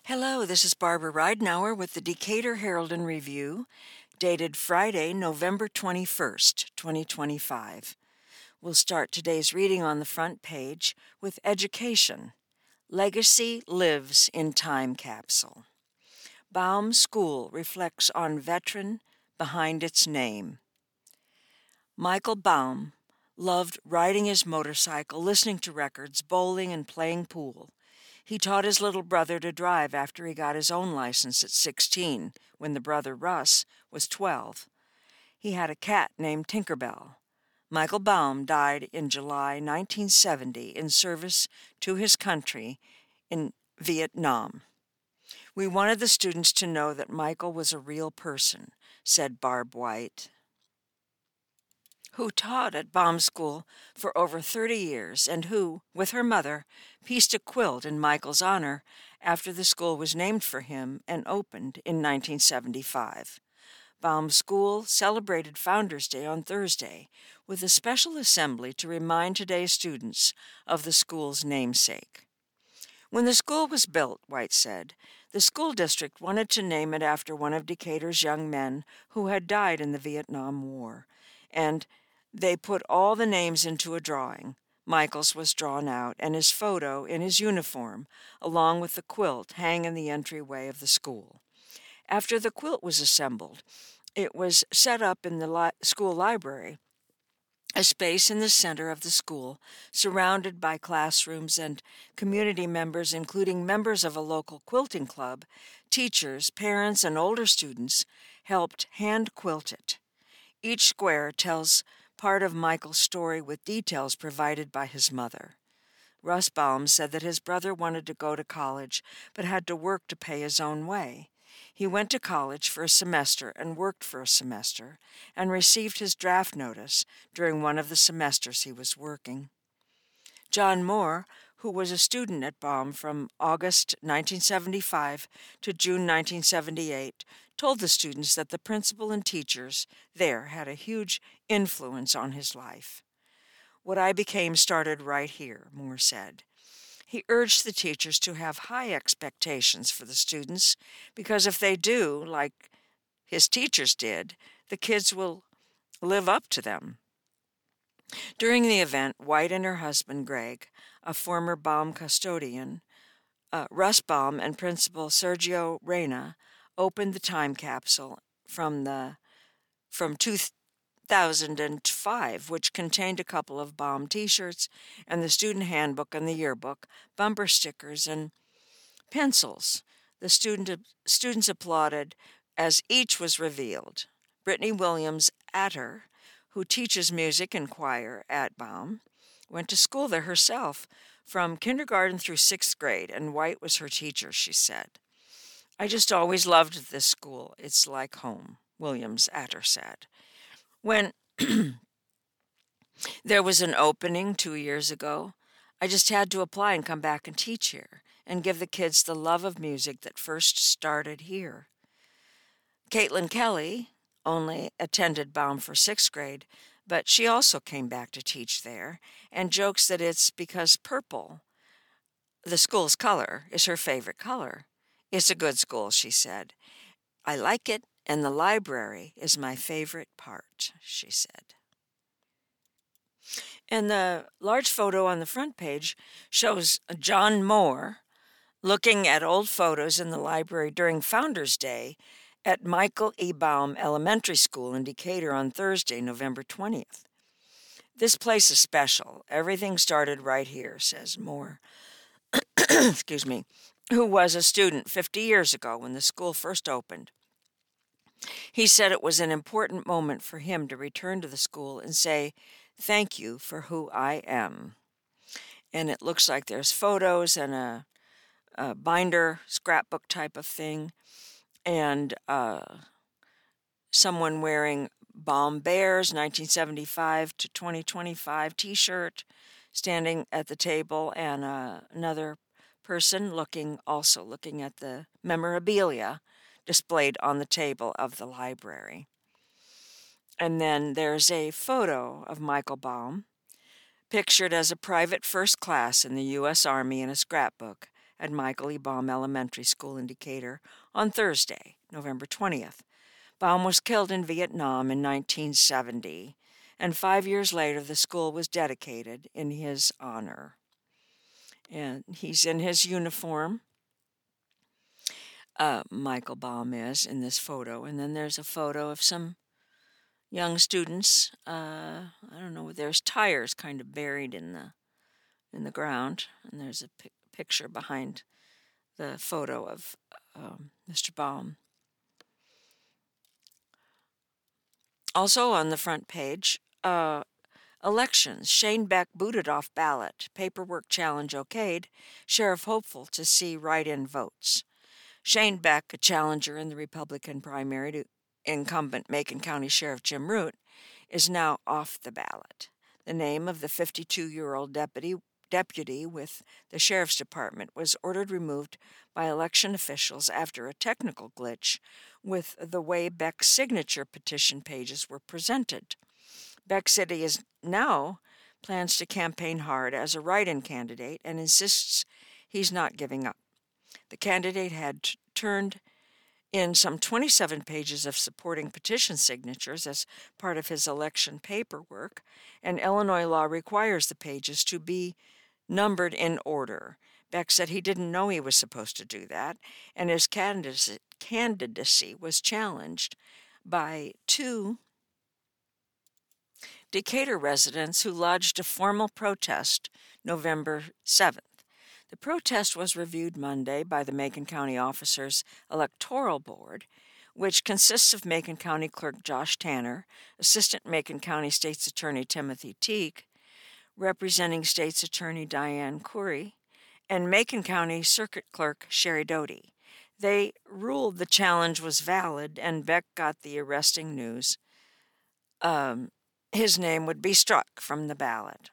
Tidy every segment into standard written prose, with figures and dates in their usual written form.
Hello, this is Barbara Ridenour with the Decatur Herald and Review, dated Friday, November 21st, 2025. We'll start today's reading on the front page with Education. Legacy Lives in Time Capsule. Baum School reflects on veteran behind its name. Michael Baum loved riding his motorcycle, listening to records, bowling, and playing pool. He taught his little brother to drive after he got his own license at 16, when the brother Russ was 12. He had a cat named Tinkerbell. Michael Baum died in July 1970 in service to his country in Vietnam. We wanted the students to know that Michael was a real person, said Barb White, who taught at Baum School for over 30 years and who, with her mother, pieced a quilt in Michael's honor after the school was named for him and opened in 1975. Baum School celebrated Founders Day on Thursday with a special assembly to remind today's students of the school's namesake. When the school was built, White said, the school district wanted to name it after one of Decatur's young men who had died in the Vietnam War, and they put all the names into a drawing. Michael's was drawn out, and his photo in his uniform, along with the quilt, hang in the entryway of the school. After the quilt was assembled, it was set up in the school library, a space in the center of the school, surrounded by classrooms and community members, including members of a local quilting club. Teachers, parents, and older students helped hand quilt it. Each square tells part of Michael's story with details provided by his mother. Russ Baum said that his brother wanted to go to college but had to work to pay his own way. He went to college for a semester and worked for a semester and received his draft notice during one of the semesters he was working. John Moore, who was a student at Baum from August 1975 to June 1978, told the students that the principal and teachers there had a huge influence on his life. What I became started right here, Moore said. He urged the teachers to have high expectations for the students because if they do, like his teachers did, the kids will live up to them. During the event, White and her husband, Greg, a former Baum custodian, Russ Baum and Principal Sergio Reyna opened the time capsule from 2005, which contained a couple of Baum t-shirts and the student handbook and the yearbook, bumper stickers, and pencils. The students applauded as each was revealed. Brittany Williams Atter, who teaches music and choir at Baum, went to school there herself from kindergarten through 6th grade, and White was her teacher, she said. I just always loved this school. It's like home, Williams Atter said. When there was an opening 2 years ago, I just had to apply and come back and teach here and give the kids the love of music that first started here. Caitlin Kelly only attended Baum for 6th grade, but she also came back to teach there and jokes that it's because purple, the school's color, is her favorite color. It's a good school, she said. I like it, and the library is my favorite part, she said. And the large photo on the front page shows John Moore looking at old photos in the library during Founders Day at Michael E. Baum Elementary School in Decatur on Thursday, November 20th. This place is special. Everything started right here, says Moore, excuse me, who was a student 50 years ago when the school first opened. He said it was an important moment for him to return to the school and say, thank you for who I am. And it looks like there's photos and a binder, scrapbook type of thing, and someone wearing Baum Bears 1975 to 2025 t-shirt standing at the table, and another person looking at the memorabilia displayed on the table of the library. And then there's a photo of Michael Baum, pictured as a private first class in the U.S. Army in a scrapbook, at Michael E. Baum Elementary School in Decatur on Thursday, November 20th. Baum was killed in Vietnam in 1970, and 5 years later the school was dedicated in his honor. And he's in his uniform. Michael Baum is in this photo, and then there's a photo of some young students. I don't know. There's tires kind of buried in the ground, and there's a picture behind the photo of Mr. Baum. Also on the front page, elections. Shane Beck booted off ballot. Paperwork challenge okayed. Sheriff hopeful to see write-in votes. Shane Beck, a challenger in the Republican primary to incumbent Macon County Sheriff Jim Root, is now off the ballot. The name of the 52-year-old deputy with the Sheriff's Department was ordered removed by election officials after a technical glitch with the way Beck's signature petition pages were presented. Beck said he now plans to campaign hard as a write-in candidate and insists he's not giving up. The candidate had turned in some 27 pages of supporting petition signatures as part of his election paperwork, and Illinois law requires the pages to be numbered in order. Beck said he didn't know he was supposed to do that, and his candidacy was challenged by two Decatur residents who lodged a formal protest November 7th. The protest was reviewed Monday by the Macon County Officers Electoral Board, which consists of Macon County Clerk Josh Tanner, Assistant Macon County State's Attorney Timothy Teague, representing State's Attorney Diane Curry, and Macon County Circuit Clerk Sherry Doty. They ruled the challenge was valid, and Beck got the arresting news his name would be struck from the ballot.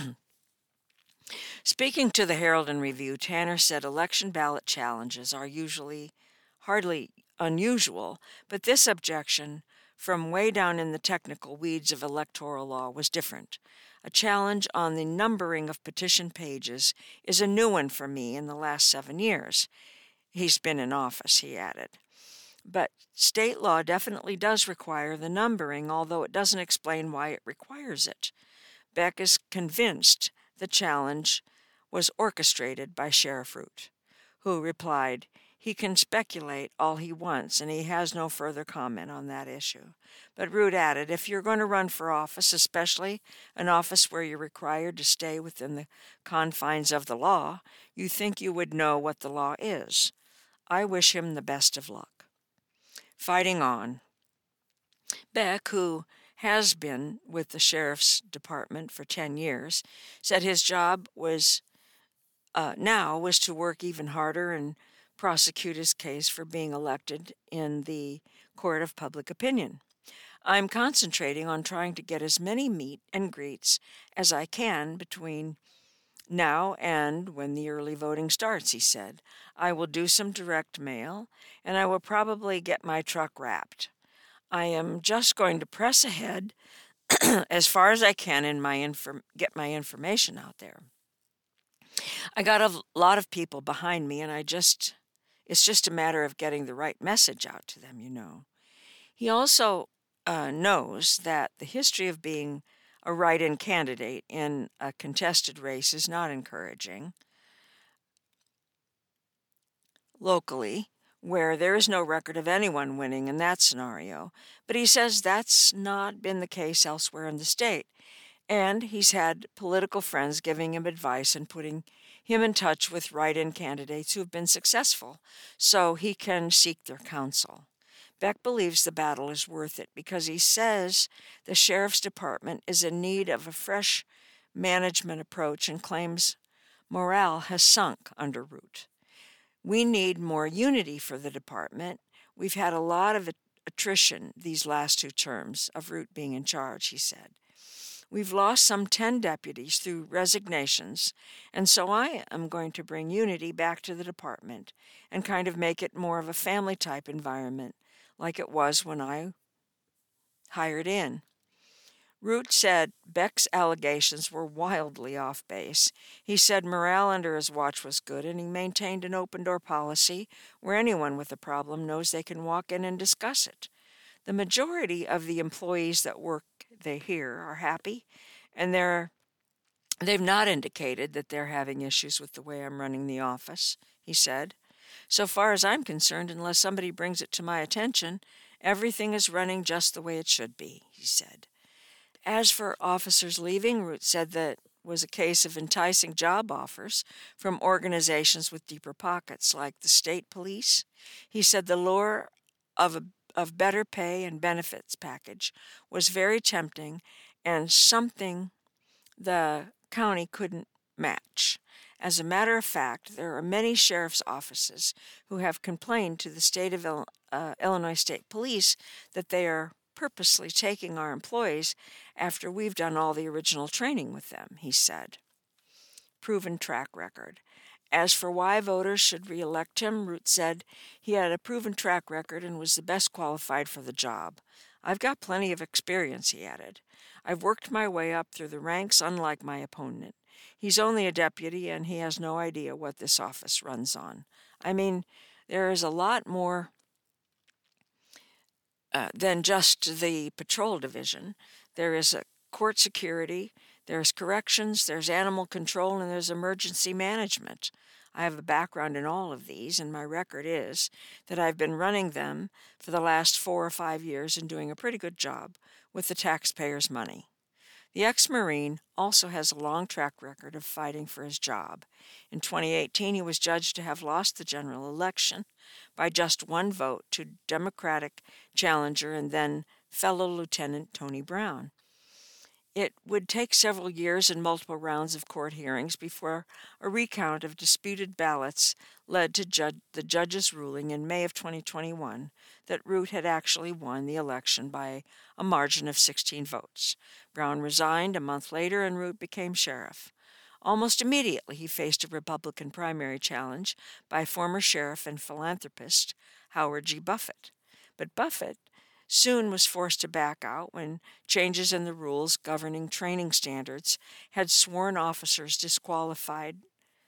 Speaking to the Herald and Review, Tanner said election ballot challenges are usually hardly unusual, but this objection from way down in the technical weeds of electoral law was different. A challenge on the numbering of petition pages is a new one for me in the last 7 years. He's been in office, he added. But state law definitely does require the numbering, although it doesn't explain why it requires it. Beck is convinced the challenge was orchestrated by Sheriff Root, who replied, he can speculate all he wants, and he has no further comment on that issue. But Root added, if you're going to run for office, especially an office where you're required to stay within the confines of the law, you think you would know what the law is. I wish him the best of luck. Fighting on. Beck, who has been with the Sheriff's Department for 10 years, said his job was to work even harder and prosecute his case for being elected in the court of public opinion. I'm concentrating on trying to get as many meet and greets as I can between now and when the early voting starts, he said. I will do some direct mail, and I will probably get my truck wrapped. I am just going to press ahead as far as I can in get my information out there. I got a lot of people behind me, and it's just a matter of getting the right message out to them, you know. He also knows that the history of being a write-in candidate in a contested race is not encouraging. Locally, where there is no record of anyone winning in that scenario, but he says that's not been the case elsewhere in the state, and he's had political friends giving him advice and putting him in touch with write-in candidates who have been successful so he can seek their counsel. Beck believes the battle is worth it because he says the Sheriff's Department is in need of a fresh management approach and claims morale has sunk under Root. We need more unity for the department. We've had a lot of attrition these last 2 terms of Root being in charge, he said. We've lost some 10 deputies through resignations, and so I am going to bring unity back to the department and kind of make it more of a family-type environment like it was when I hired in. Root said Beck's allegations were wildly off base. He said morale under his watch was good, and he maintained an open-door policy where anyone with a problem knows they can walk in and discuss it. The majority of the employees that work here are happy, and they've not indicated that they're having issues with the way I'm running the office, he said. So far as I'm concerned, unless somebody brings it to my attention, everything is running just the way it should be, he said. As for officers leaving, Root said that was a case of enticing job offers from organizations with deeper pockets, like the state police. He said the lure of better pay and benefits package was very tempting and something the county couldn't match. As a matter of fact, there are many sheriff's offices who have complained to the state of Illinois State Police that they are purposely taking our employees after we've done all the original training with them, he said. Proven track record. As for why voters should re-elect him, Root said he had a proven track record and was the best qualified for the job. I've got plenty of experience, he added. I've worked my way up through the ranks unlike my opponent. He's only a deputy and he has no idea what this office runs on. I mean, there is a lot more than just the patrol division. There is a court security, there's corrections, there's animal control, and there's emergency management. I have a background in all of these, and my record is that I've been running them for the last 4 or 5 years and doing a pretty good job with the taxpayers' money. The ex-Marine also has a long track record of fighting for his job. In 2018, he was judged to have lost the general election by just one vote to Democratic challenger and then fellow Lieutenant Tony Brown. It would take several years and multiple rounds of court hearings before a recount of disputed ballots led to the judge's ruling in May of 2021 that Root had actually won the election by a margin of 16 votes. Brown resigned a month later and Root became sheriff. Almost immediately, he faced a Republican primary challenge by former sheriff and philanthropist Howard G. Buffett. But Buffett soon was forced to back out when changes in the rules governing training standards had sworn officers disqualified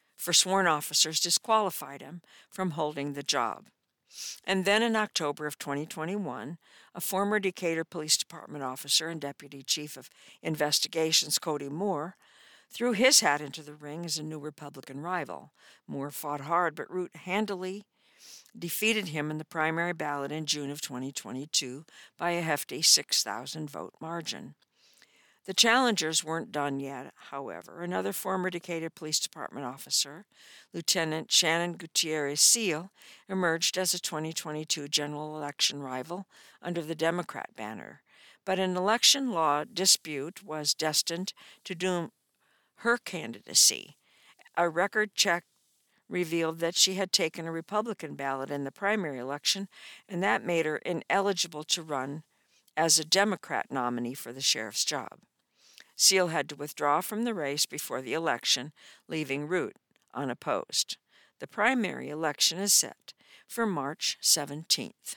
him from holding the job. And then in October of 2021, a former Decatur Police Department officer and Deputy Chief of Investigations, Cody Moore, threw his hat into the ring as a new Republican rival. Moore fought hard, but Root handily defeated him in the primary ballot in June of 2022 by a hefty 6,000 vote margin. The challengers weren't done yet, however. Another former Decatur Police Department officer, Lieutenant Shannon Gutierrez Seal, emerged as a 2022 general election rival under the Democrat banner. But an election law dispute was destined to doom her candidacy. A record check revealed that she had taken a Republican ballot in the primary election, and that made her ineligible to run as a Democrat nominee for the sheriff's job. Seal had to withdraw from the race before the election, leaving Root unopposed. The primary election is set for March 17th.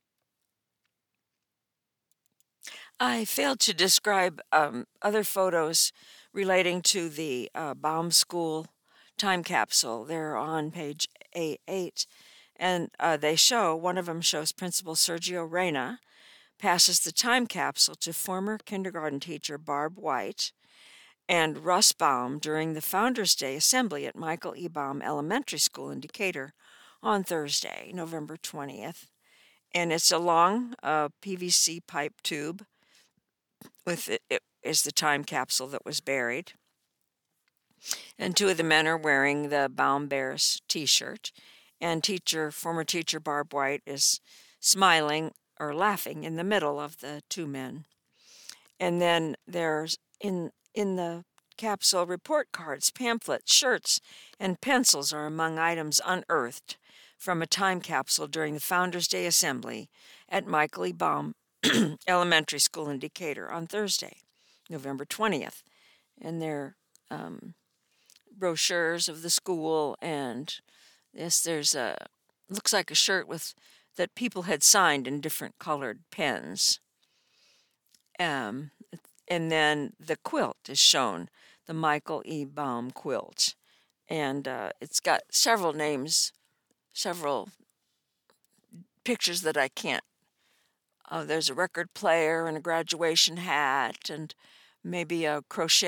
I failed to describe other photos relating to the Baum School time capsule. They're on page A8, and they show, one of them shows Principal Sergio Reyna passes the time capsule to former kindergarten teacher Barb White and Russ Baum during the Founders Day Assembly at Michael E. Baum Elementary School in Decatur on Thursday, November 20th. And it's a long PVC pipe tube with it is the time capsule that was buried. And two of the men are wearing the Baum Bears t-shirt, and former teacher Barb White is smiling or laughing in the middle of the two men. And then there's in the capsule report cards, pamphlets, shirts, and pencils are among items unearthed from a time capsule during the Founders Day Assembly at Michael E. Baum Elementary School in Decatur on Thursday, November 20th. And they're brochures of the school, and yes, there's looks like a shirt that people had signed in different colored pens. And then the quilt is shown, the Michael E. Baum quilt. And it's got several names, several pictures that I can't. There's a record player and a graduation hat and maybe a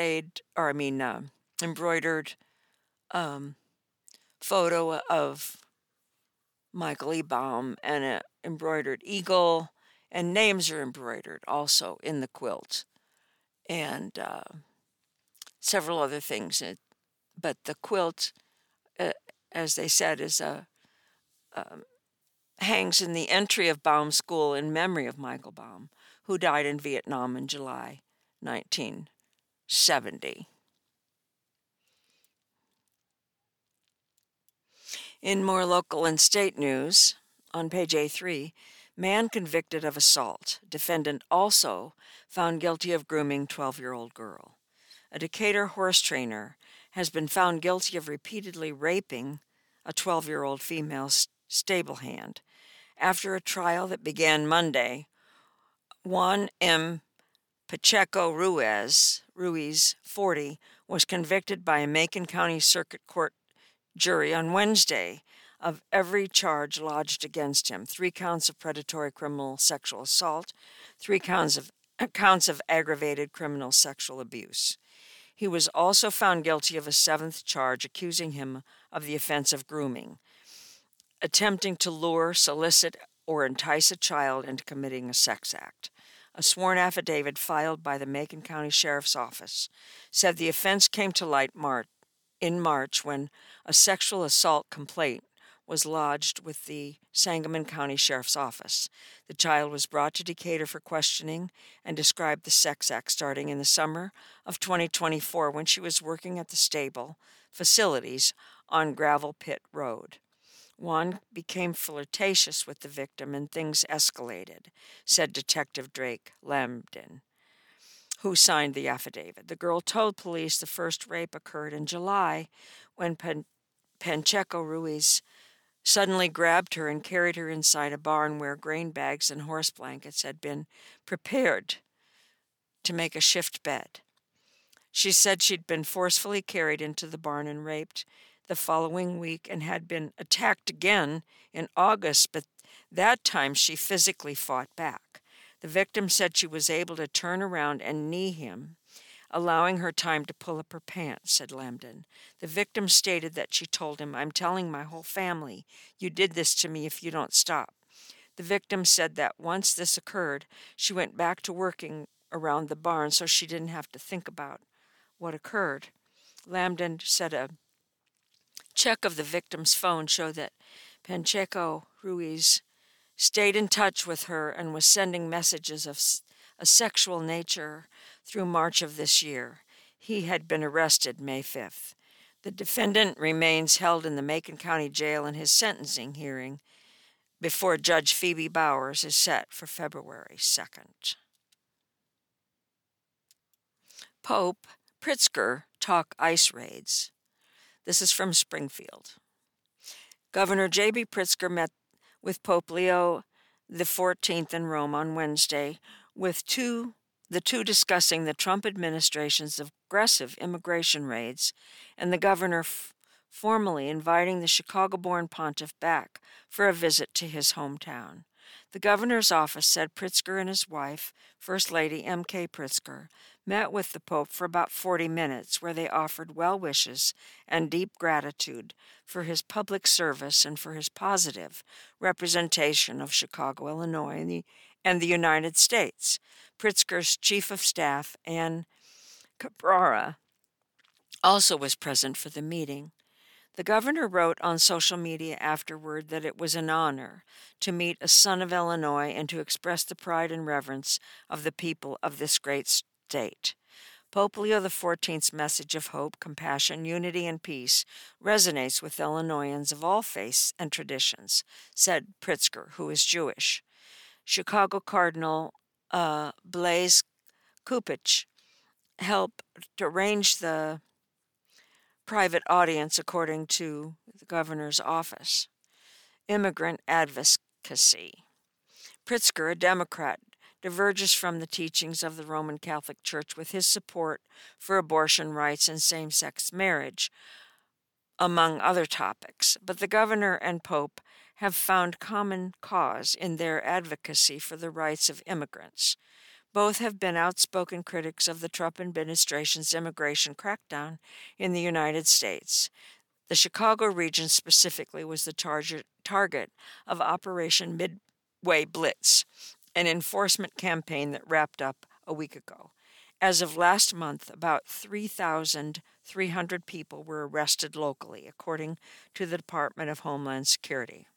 embroidered photo of Michael E. Baum and an embroidered eagle, and names are embroidered also in the quilt, and several other things. But the quilt, uh, as they said, hangs in the entry of Baum School in memory of Michael Baum, who died in Vietnam in July 1970. In more local and state news, on page A3, man convicted of assault. Defendant also found guilty of grooming 12-year-old girl. A Decatur horse trainer has been found guilty of repeatedly raping a 12-year-old female stable hand. After a trial that began Monday, Juan M. Pacheco Ruiz, 40, was convicted by a Macon County Circuit Court jury on Wednesday of every charge lodged against him: 3 counts of predatory criminal sexual assault, 3 counts of aggravated criminal sexual abuse. He was also found guilty of a 7th charge accusing him of the offense of grooming, attempting to lure, solicit, or entice a child into committing a sex act. A sworn affidavit filed by the Macon County Sheriff's Office said the offense came to light in March when a sexual assault complaint was lodged with the Sangamon County Sheriff's Office. The child was brought to Decatur for questioning and described the sex act starting in the summer of 2024 when she was working at the stable facilities on Gravel Pit Road. Juan became flirtatious with the victim and things escalated, said Detective Drake Lambden, who signed the affidavit. The girl told police the first rape occurred in July when Pacheco Ruiz suddenly grabbed her and carried her inside a barn where grain bags and horse blankets had been prepared to make a shift bed. She said she'd been forcefully carried into the barn and raped the following week and had been attacked again in August, but that time she physically fought back. The victim said she was able to turn around and knee him, allowing her time to pull up her pants, said Lambden. The victim stated that she told him, "I'm telling my whole family, you did this to me if you don't stop." The victim said that once this occurred, she went back to working around the barn so she didn't have to think about what occurred. Lambden said a check of the victim's phone showed that Pacheco Ruiz stayed in touch with her and was sending messages of a sexual nature through March of this year. He had been arrested May 5th. The defendant remains held in the Macon County Jail, and his sentencing hearing before Judge Phoebe Bowers is set for February 2nd. Pope Pritzker talk ICE raids. This is from Springfield. Governor J.B. Pritzker met with Pope Leo XIV in Rome on Wednesday, with the two discussing the Trump administration's aggressive immigration raids and the governor formally inviting the Chicago-born pontiff back for a visit to his hometown. The governor's office said Pritzker and his wife, First Lady M.K. Pritzker, met with the Pope for about 40 minutes, where they offered well wishes and deep gratitude for his public service and for his positive representation of Chicago, Illinois, and the United States. Pritzker's chief of staff, Ann Cabrera, also was present for the meeting. The governor wrote on social media afterward that it was an honor to meet a son of Illinois and to express the pride and reverence of the people of this great state. Pope Leo XIV's message of hope, compassion, unity, and peace resonates with Illinoisans of all faiths and traditions, said Pritzker, who is Jewish. Chicago Cardinal Blaise Kupich helped arrange the private audience, according to the governor's office. Immigrant advocacy. Pritzker, a Democrat, diverges from the teachings of the Roman Catholic Church with his support for abortion rights and same-sex marriage, among other topics. But the governor and Pope have found common cause in their advocacy for the rights of immigrants. Both have been outspoken critics of the Trump administration's immigration crackdown in the United States. The Chicago region specifically was the target of Operation Midway Blitz, an enforcement campaign that wrapped up a week ago. As of last month, about 3,300 people were arrested locally, according to the Department of Homeland Security.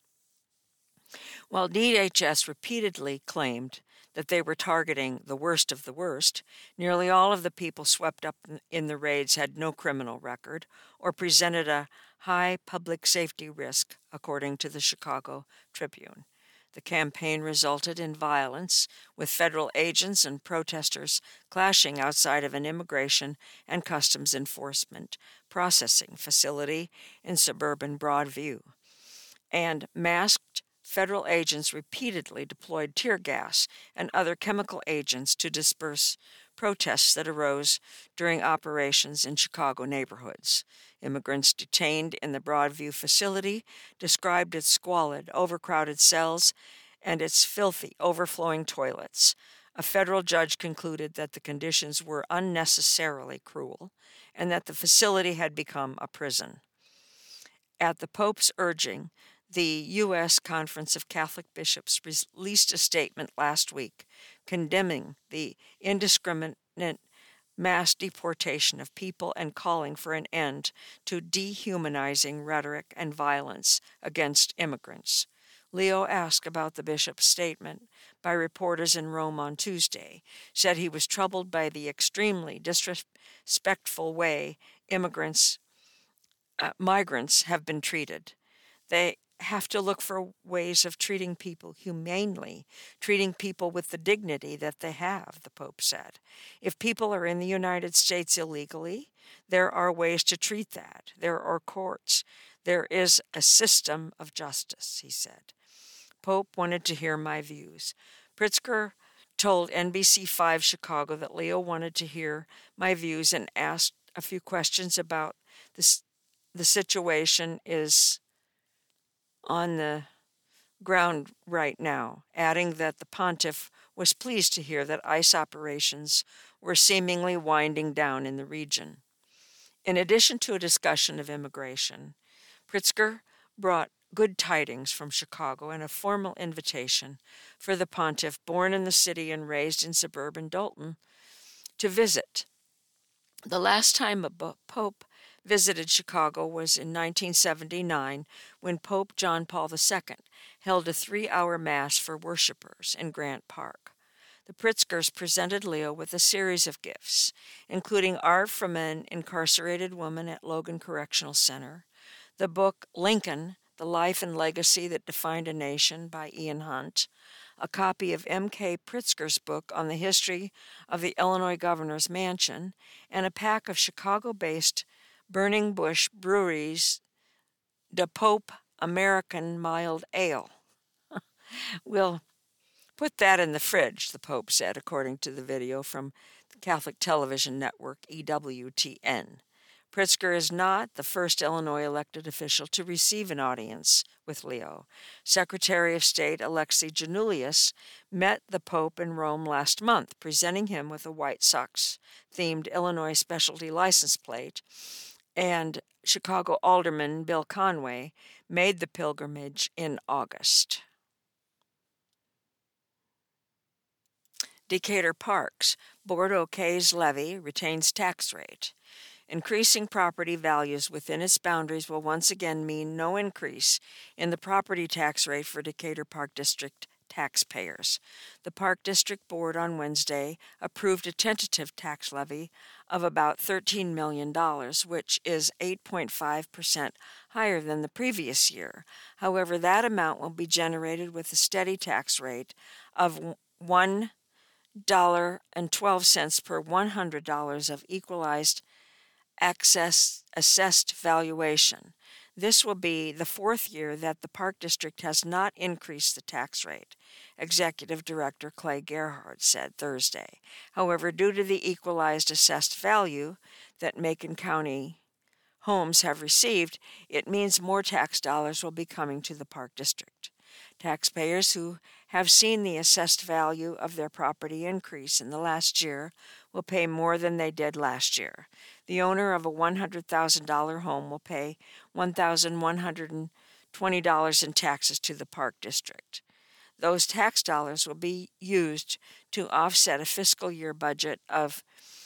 While DHS repeatedly claimed that they were targeting the worst of the worst, nearly all of the people swept up in the raids had no criminal record or presented a high public safety risk, according to the Chicago Tribune. The campaign resulted in violence, with federal agents and protesters clashing outside of an immigration and customs enforcement processing facility in suburban Broadview. And masked federal agents repeatedly deployed tear gas and other chemical agents to disperse protests that arose during operations in Chicago neighborhoods. Immigrants detained in the Broadview facility described its squalid, overcrowded cells and its filthy, overflowing toilets. A federal judge concluded that the conditions were unnecessarily cruel and that the facility had become a prison. At the Pope's urging, the U.S. Conference of Catholic Bishops released a statement last week condemning the indiscriminate mass deportation of people and calling for an end to dehumanizing rhetoric and violence against immigrants. Leo, asked about the bishop's statement by reporters in Rome on Tuesday, said he was troubled by the extremely disrespectful way migrants have been treated. They have to look for ways of treating people humanely, treating people with the dignity that they have, the Pope said. If people are in the United States illegally, there are ways to treat that. There are courts. There is a system of justice, he said. Pope wanted to hear my views. Pritzker told NBC5 Chicago that Leo wanted to hear my views and asked a few questions about this. The situation is on the ground right now, adding that the pontiff was pleased to hear that ICE operations were seemingly winding down in the region. In addition to a discussion of immigration, Pritzker brought good tidings from Chicago and a formal invitation for the pontiff, born in the city and raised in suburban Dalton, to visit. The last time a pope visited Chicago was in 1979 when Pope John Paul II held a 3-hour Mass for worshipers in Grant Park. The Pritzkers presented Leo with a series of gifts, including art from an incarcerated woman at Logan Correctional Center, the book Lincoln, The Life and Legacy That Defined a Nation by Ian Hunt, a copy of M.K. Pritzker's book on the history of the Illinois governor's mansion, and a pack of Chicago-based Burning Bush Brewery's De Pope American Mild Ale. We'll put that in the fridge, the Pope said, according to the video from the Catholic television network EWTN. Pritzker is not the first Illinois elected official to receive an audience with Leo. Secretary of State Alexei Janulius met the Pope in Rome last month, presenting him with a White Sox-themed Illinois specialty license plate, and Chicago Alderman Bill Conway made the pilgrimage in August. Decatur Parks, Board ok's levy retains tax rate. Increasing property values within its boundaries will once again mean no increase in the property tax rate for Decatur Park District taxpayers. The Park District Board on Wednesday approved a tentative tax levy of about $13 million, which is 8.5% higher than the previous year. However, that amount will be generated with a steady tax rate of $1.12 per $100 of equalized assessed valuation. This will be the fourth year that the Park District has not increased the tax rate, Executive Director Clay Gerhardt said Thursday. However, due to the equalized assessed value that Macon County homes have received, it means more tax dollars will be coming to the Park District. Taxpayers who have seen the assessed value of their property increase in the last year will pay more than they did last year. The owner of a $100,000 home will pay $1,120 in taxes to the Park District. Those tax dollars will be used to offset a fiscal year budget of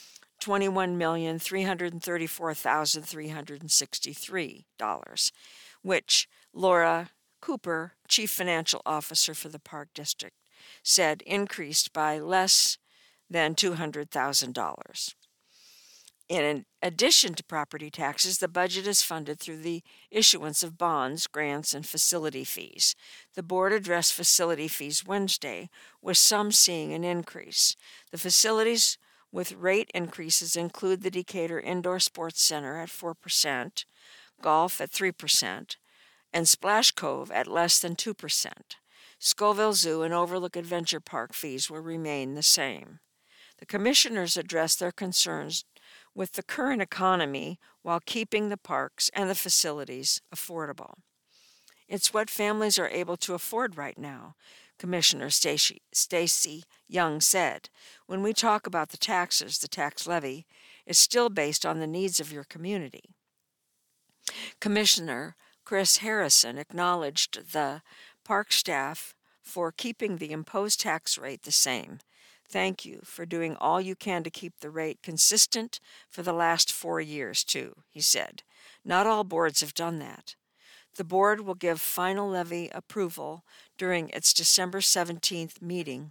$21,334,363, which Laura Cooper, Chief Financial Officer for the Park District, said increased by less than $200,000. In addition to property taxes, the budget is funded through the issuance of bonds, grants, and facility fees. The board addressed facility fees Wednesday, with some seeing an increase. The facilities with rate increases include the Decatur Indoor Sports Center at 4%, golf at 3%, and Splash Cove at less than 2%. Scoville Zoo and Overlook Adventure Park fees will remain the same. The commissioners addressed their concerns with the current economy while keeping the parks and the facilities affordable. It's what families are able to afford right now, Commissioner Stacy Young said. When we talk about the taxes, the tax levy is still based on the needs of your community. Commissioner Chris Harrison acknowledged the park staff for keeping the imposed tax rate the same. Thank you for doing all you can to keep the rate consistent for the last 4 years, too, he said. Not all boards have done that. The board will give final levy approval during its December 17th meeting.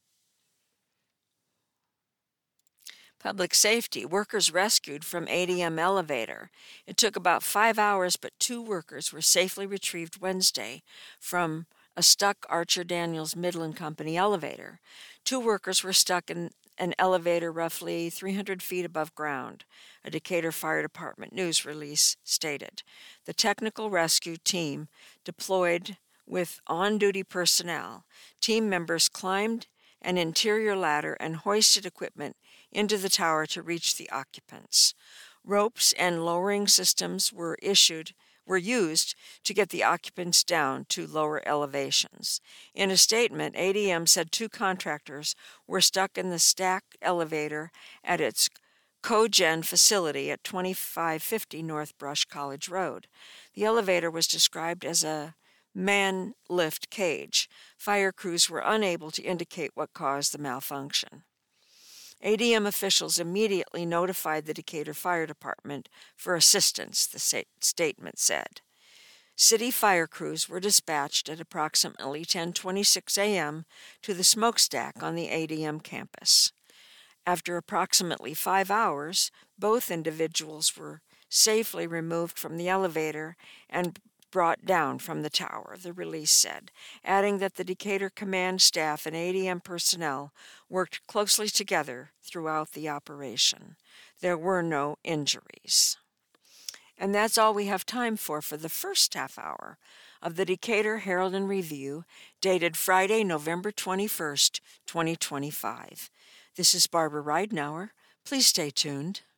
Public safety, workers rescued from ADM elevator. It took about 5 hours, but 2 workers were safely retrieved Wednesday from a stuck Archer Daniels Midland Company elevator. 2 workers were stuck in an elevator roughly 300 feet above ground, a Decatur Fire Department news release stated. The technical rescue team deployed with on-duty personnel. Team members climbed an interior ladder and hoisted equipment into the tower to reach the occupants. Ropes and lowering systems were used to get the occupants down to lower elevations. In a statement, ADM said 2 contractors were stuck in the stack elevator at its Cogen facility at 2550 North Brush College Road. The elevator was described as a man lift cage. Fire crews were unable to indicate what caused the malfunction. ADM officials immediately notified the Decatur Fire Department for assistance, the statement said. City fire crews were dispatched at approximately 10:26 a.m. to the smokestack on the ADM campus. After approximately 5 hours, both individuals were safely removed from the elevator and brought down from the tower, the release said, adding that the Decatur command staff and ADM personnel worked closely together throughout the operation. There were no injuries. And that's all we have time for the first half hour of the Decatur Herald and Review, dated Friday, November 21st, 2025. This is Barbara Ridenour. Please stay tuned.